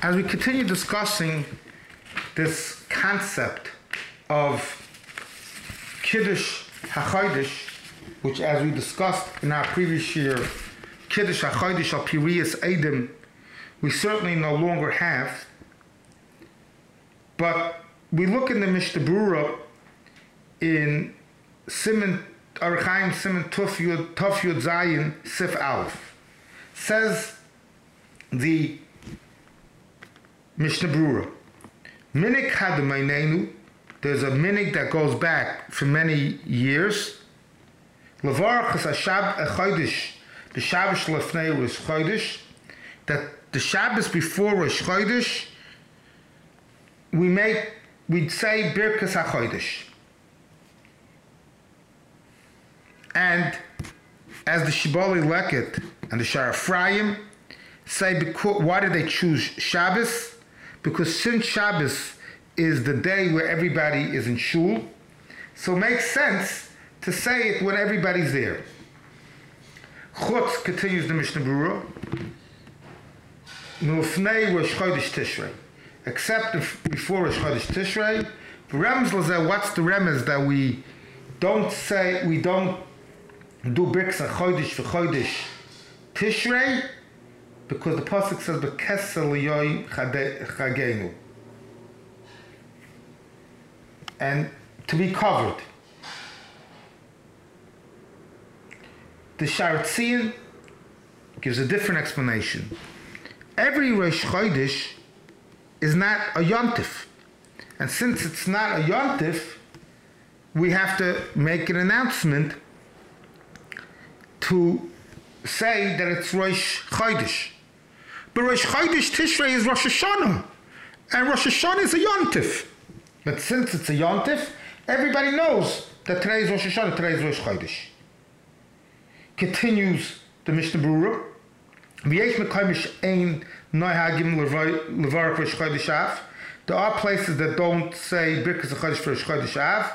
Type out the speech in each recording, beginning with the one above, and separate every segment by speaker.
Speaker 1: As we continue discussing this concept of Kiddush HaChodesh, which as we discussed in our previous year, Kiddush HaChodesh al Pirius Eidim, we certainly no longer have. But we look in the Mishnah Berurah in Siman Arachaim Siman Tuf Yud Zayin Sif Aleph. Says the Mishnah Berurah, Minik Hadamainenu, there's a minik that goes back for many years. Levarachas Hashab Chodesh, the Shabbos Lefnei Rosh Chodesh, that the Shabbos before Rosh Chodesh, we'd say Birkas HaChodesh. And as the Shibbolei Leket and the Shar Ephraim say, why did they choose Shabbos? Because since Shabbos is the day where everybody is in shul, so it makes sense to say it when everybody's there. Chutz, continues the Mishnah Berurah, Milfnei Rosh Chodesh Tishrei, except before Rosh Chodesh Tishrei. What's the remez that we don't do Birkas HaChodesh for Chodesh Tishrei? Because the pasuk says B'kesel liyoy chagenu, and to be covered. The Sharatzian gives a different explanation. Every Rosh Chodesh is not a yontif, and since it's not a yontif, we have to make an announcement to say that it's Rosh Chodesh. But Rosh Chodesh Tishrei is Rosh Hashanah, and Rosh Hashanah is a yontif. But since it's a yontif, everybody knows that today is Rosh Hashanah, today is Rosh Chodesh. Continues the Mishnah Berurah, there are places that don't say Birkas HaChodesh for Rosh Chodesh Av,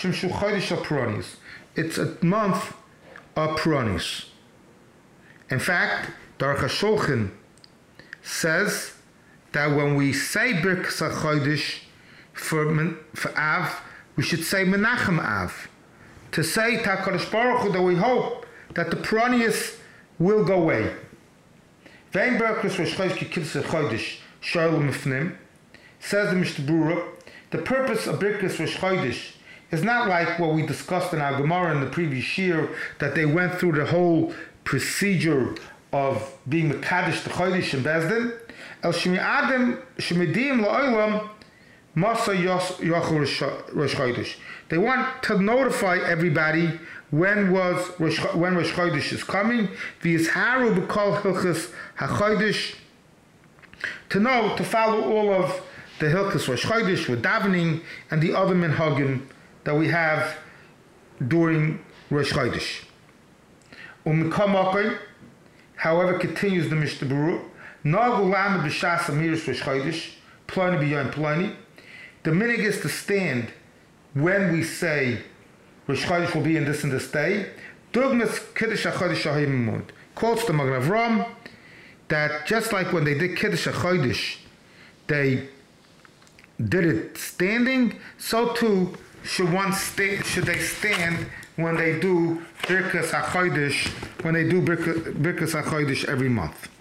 Speaker 1: it's a month of Puranis. In fact, the Aruch HaShulchan says that when we say Birkas HaChodesh for Av, we should say Menachem Av, to say to HaKadosh Baruch Hu that we hope that the Puranis will go away. Vein Birkas Rosh Chodesh ki Kiddush HaChodesh Shalom Mifnim, says the Mishnah Berurah, the purpose of Birkas Rosh Chodesh is not like what we discussed in our Gemara in the previous year, that they went through the whole procedure of being Mekadosh the Chodesh in Bezdin. El Shemi'adim Shemidim La'olam Masa Yochel Rosh Chodesh. They want to notify everybody when Rosh Chodesh is coming. V'yizharu b'kol hilchos haChodesh, to know, to follow all of the hilchos Rosh Chodesh with davening and the other minhagim that we have during Rosh Chodesh. However, continues the Mishnah Berurah, the minig is to stand when we say Rosh Chodesh will be in this and this day. Quotes the Magen Avraham that just like when they did Kiddush HaChodesh, they did it standing, so too should they stand when they do Birkas HaChodesh, when they do Birkas HaChodesh every month.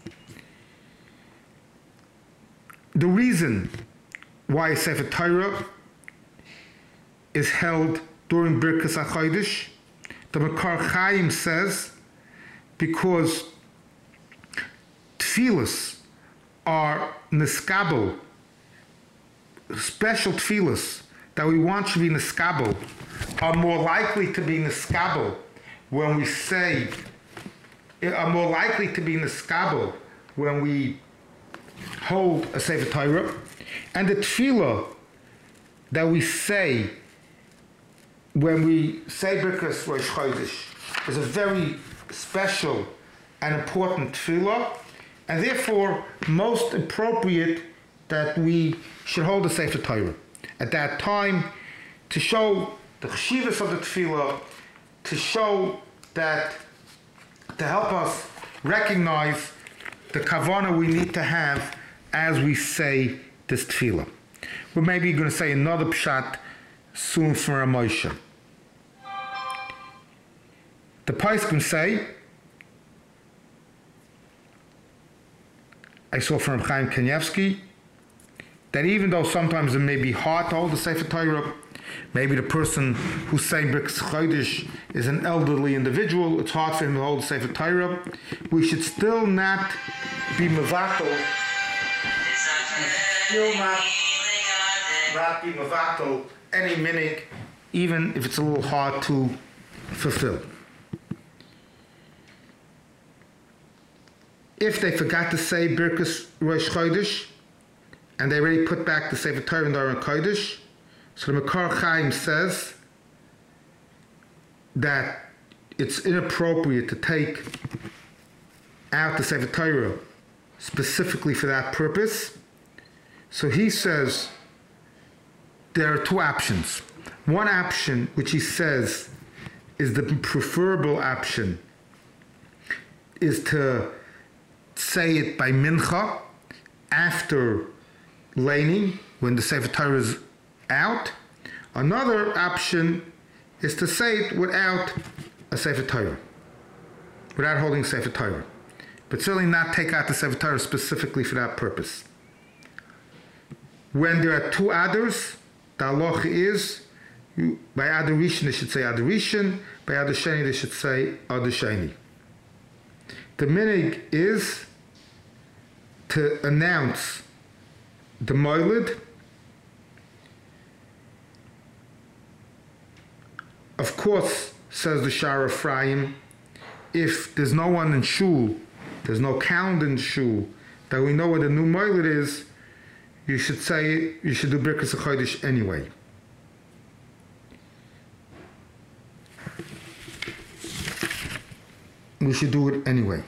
Speaker 1: The reason why Sefer Torah is held during Birkas HaChodesh, the Makar Chaim says, because tefillas are niskabel, special tefillas that we want to be niskabel, are more likely to be niskabel when we say, are more likely to be niskabel when we hold a Sefer Torah, and the tefillah that we say when we say Birkas Rosh Chodesh is a very special and important tefillah, and therefore most appropriate that we should hold a Sefer Torah at that time, to show the cheshivas of the tefillah, to show that, to help us recognize the kavanah we need to have as we say this tefillah. We're maybe going to say another pshat soon for Moshe. The Poskim say, I saw from Chaim Kanievsky, that even though sometimes it may be hard to hold the Sefer Torah, maybe the person who's saying Birkas Chodesh is an elderly individual, it's hard for him to hold the Sefer Torah, we should still not be mevatel, not be mevatel any minute, even if it's a little hard to fulfill. If they forgot to say Birkas Rosh Chodesh, and they already put back the Sefer Torah in the Aron Kodesh, so the Makar Chaim says that it's inappropriate to take out the Sefer Torah specifically for that purpose. So he says there are two options. One option, which he says is the preferable option, is to say it by mincha after laning, when the Sefer Torah is out. Another option is to say it without a Sefer Torah, without holding Sefer Torah, but certainly not take out the Sefer Torah specifically for that purpose. When there are two others, the halacha is, by Adar Rishon they should say Adar Rishon, by Adar Sheni they should say Adar Sheni. The minhag is to announce the Moiled. Of course, says the Shar Ephraim, if there's no one in shul, there's no calendar in shul, that we know what the new Moiled is, you should say, you should do Birkas HaChodesh anyway. We should do it anyway.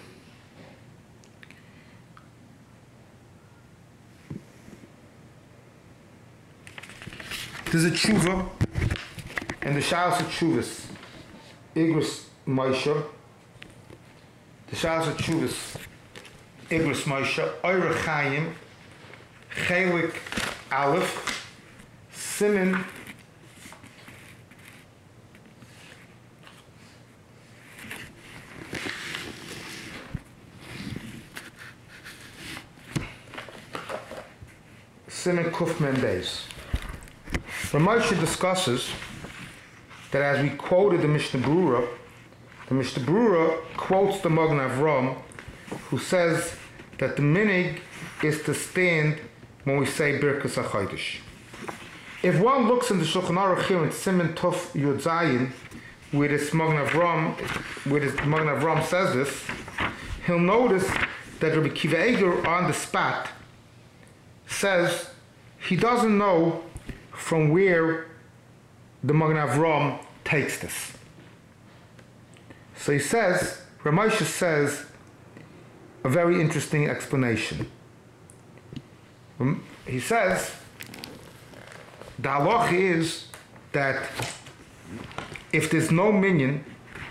Speaker 1: There's a tshuva, and the Shalos of Tshuvas, Igros Moshe, the Shalos of Tshuvas, Igros Moshe, Oire Chaim, Chelik Aleph, Siman Kuf Mendes. Ramosha discusses that as we quoted the Mishnah Berurah quotes the Magen Avram, who says that the minhag is to stand when we say Birkas HaChodesh. If one looks in the Shulchan Aruch here in Siman Tuf Yud Zayin, where the Magen Avram says this, he'll notice that Rabbi Kiva Eger on the spot says he doesn't know from where the Magen Avram takes this. So he says, Ramosha says, a very interesting explanation. He says, the halach is that if there's no minyan,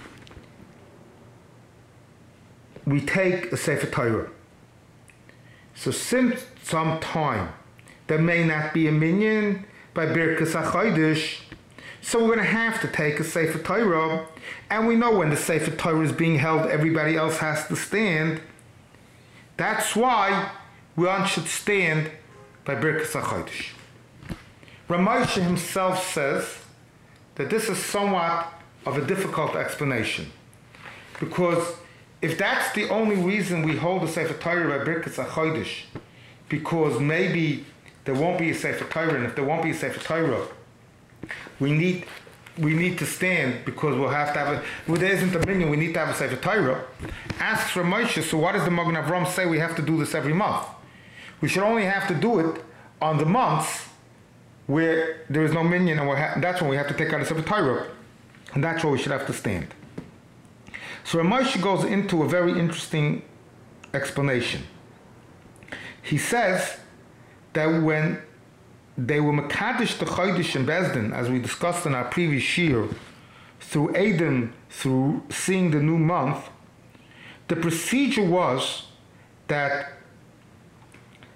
Speaker 1: we take a Sefer Torah. So since some time there may not be a minyan by Birkas HaChodesh, so we're going to have to take a Sefer Torah, and we know when the Sefer Torah is being held, everybody else has to stand. That's why one should stand by Birkas HaChodesh. Ramosha himself says that this is somewhat of a difficult explanation, because if that's the only reason we hold the Sefer Torah by Birkas HaChodesh, because maybe there won't be a Sefer Torah, and if there won't be a Sefer Torah, we need to stand because we'll have to have a, well, there isn't a minyan, we need to have a Sefer Torah. Asks Ramosha, so why does the Magen Avram say we have to do this every month? We should only have to do it on the months where there is no minyan, and that's when we have to take out a Sefer Torah, and that's where we should have to stand. So Ramosha goes into a very interesting explanation. He says that when they were Mekadesh the Chodesh in Bezdin, as we discussed in our previous year, through Edom, through seeing the new month, the procedure was that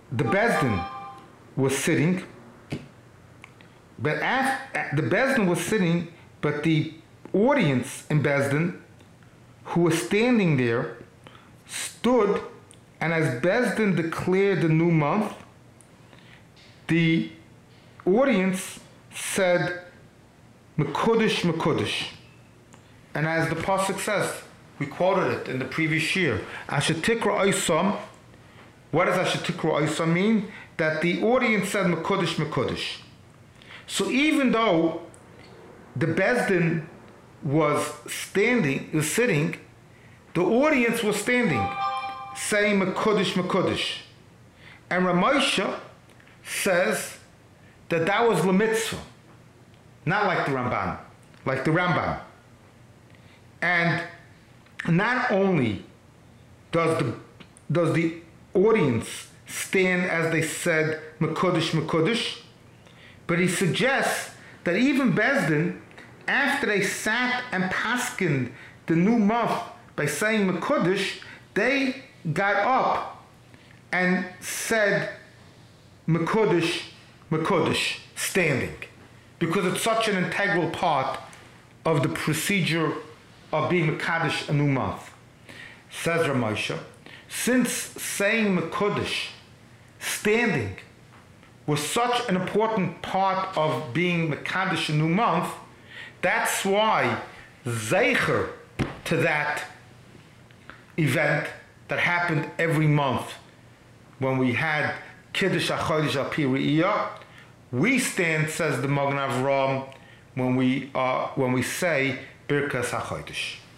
Speaker 1: the Bezdin was sitting, but the Bezdin was sitting, but the audience in Bezdin, who was standing there, stood, and as Bezdin declared the new month, the audience said, Mekudesh, Mekudesh. And as the Pasuk says, we quoted it in the previous year, Ashetikra Oisam. What does Ashetikra Oisam mean? That the audience said Mekudesh, Mekudesh. So even though the Bezdin was sitting, the audience was standing, saying Mekudesh, Mekudesh. And Ramosha says that was Lemitzvah, not like the Ramban, like the Rambam. And not only does the audience stand as they said Mekudesh, Mekudesh, but he suggests that even Bezdin, after they sat and paskined the new month by saying Mekudesh, they got up and said Mekudesh, Mekudesh, standing, because it's such an integral part of the procedure of being Mekadesh a new month. Says Ramosha, since saying Mekudesh, standing, was such an important part of being Mekadesh a new month, that's why Zeicher to that event that happened every month when we had Kiddush HaChodesh Al Pi Re'iyah, we stand, says the Magen Avraham, when we say Birkas HaChodesh.